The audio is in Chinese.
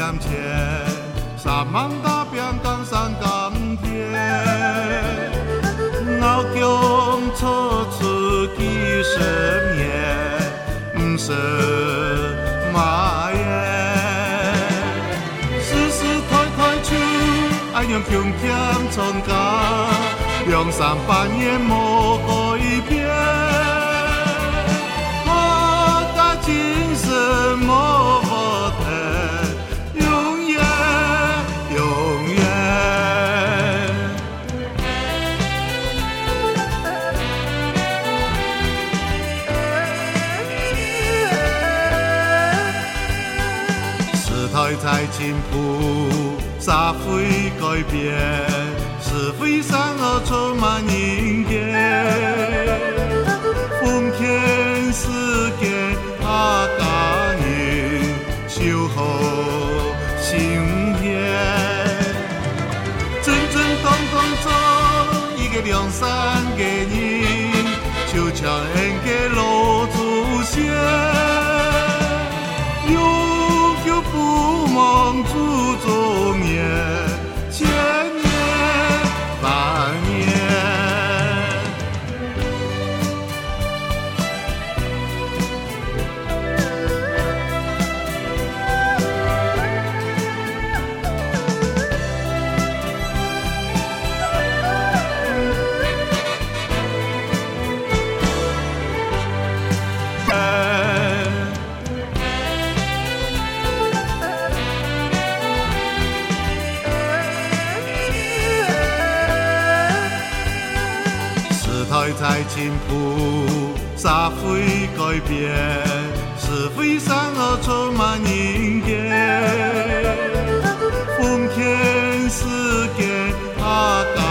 前，三万大兵江山江天，傲强错出几十年，不是马耶，世世代代出，爱用强强冲干，两三百年无改变。精神莫不停，永远永远。时代在进步，社会改变，是非善恶充满人间，奉献世界。他感应守护心田，正正当当做一个良善的人，就像恩给老祖先，永久不忘祖宗言，千年万年。在进步，社会改变，是非善恶充满人间，奉献世界他。